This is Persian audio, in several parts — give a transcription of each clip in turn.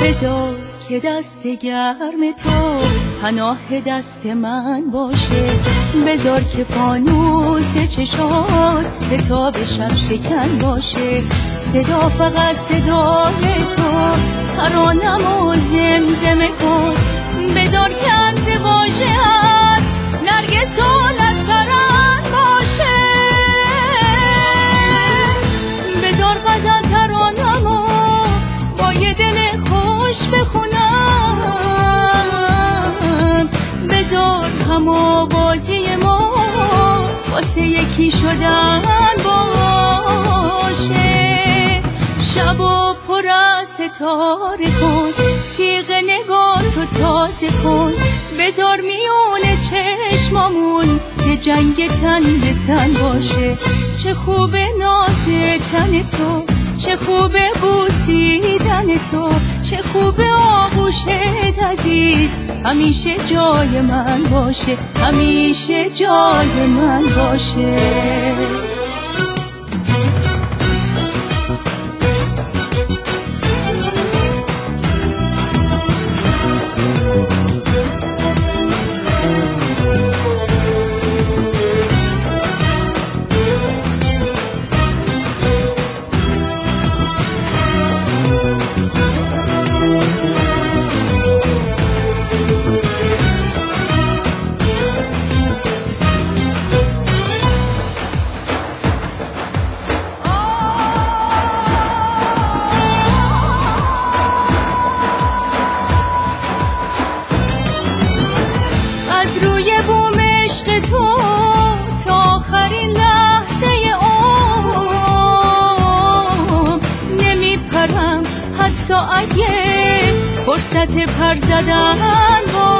بذار که دست گرم تو پناه دست من باشه، بذار که فانوس چشات به تاب شب شکن باشه. صدا فقط صدای تو، ترانمو زمزمه کن. بذار که هرچه واژه هست نرگس و نسترن باشه. بذار غزل ترانمو با یه دل خوش بخونم. بذار هم آوازی ما واسه یکی شدن باشه. شبو پر از ستاره کن، تیغ نگاهتو تازه کن. بذار میونه چشمامون یه جنگ تن به تن باشه. چه خوبه ناز تن تو، چه خوبه بوسیدن تو، چه خوبه آغوشت عزیز همیشه جای من باشه، همیشه جای من باشه. روی بوم عشق تو تا آخرین لحظه عمر نمیپرم، حتی اگه فرصت پر زدن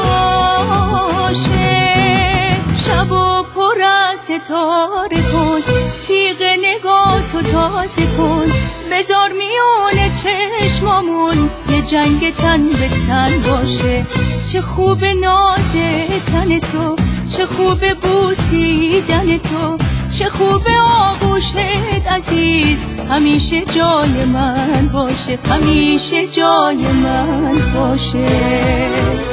باشه. شبو پر از ستاره کن، تیغ نگاهتو تازه کن. بذار میونه چشمامون یه جنگ تن به تن باشه. چه خوب ناز تن تو، چه خوب بوسیدن تو، چه خوب آغوشت عزیز همیشه جای من باشه، همیشه جای من باشه.